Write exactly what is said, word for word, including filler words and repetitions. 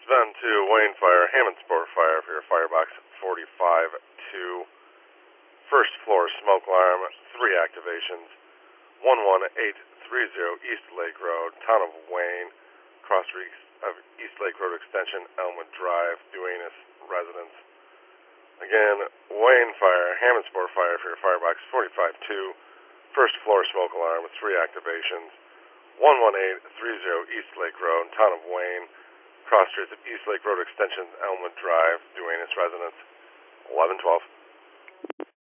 Sven to Wayne Fire, Hammond Sport Fire for your Firebox forty-five two. First floor smoke alarm, three activations. one one eight three zero East Lake Road, Town of Wayne, cross of East Lake Road Extension, Elmwood Drive, Duenas residence. Again, Wayne Fire, Hammond Sport Fire for your Firebox forty-five two. First floor smoke alarm, three activations. one one eight three zero East Lake Road, Town of Wayne, cross streets of East Lake Road Extension, Elmwood Drive, Duenas residence. eleven twelve.